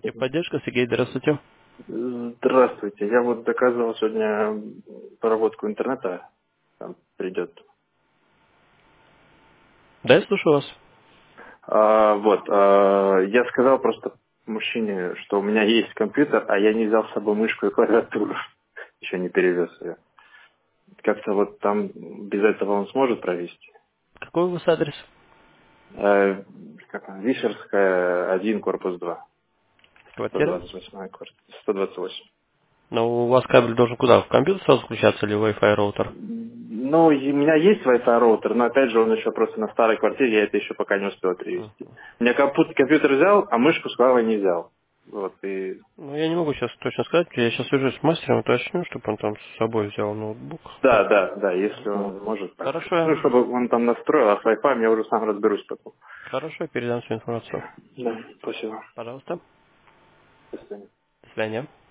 Техподдержка, Сергей, здравствуйте. Здравствуйте. Я вот заказывал сегодня проработку интернета. Там придет. Да, я слушаю вас. Я сказал просто мужчине, что у меня есть компьютер, а я не взял с собой мышку и клавиатуру. Еще не перевез ее. Как-то вот там без этого он сможет провести. Какой у вас адрес? Э, Как он? Вишерская, 1, корпус 2. Квартира? 128 квартира. 128. Ну, у вас кабель должен куда? В компьютер сразу включаться или Wi-Fi роутер? Ну, и у меня есть Wi-Fi роутер, но опять же он еще просто на старой квартире, я это еще пока не успел перевести. У меня компьютер взял, а мышку с клавой не взял. Вот, и... Ну, я не могу сейчас точно сказать. Я сейчас свяжусь с мастером, уточню, чтобы он там с собой взял ноутбук. Да, если он может так. Хорошо, Ну, чтобы он там настроил, а с Wi-Fi я уже сам разберусь потом. хорошо, передам всю информацию. Да, спасибо. Пожалуйста. До свидания. До свидания.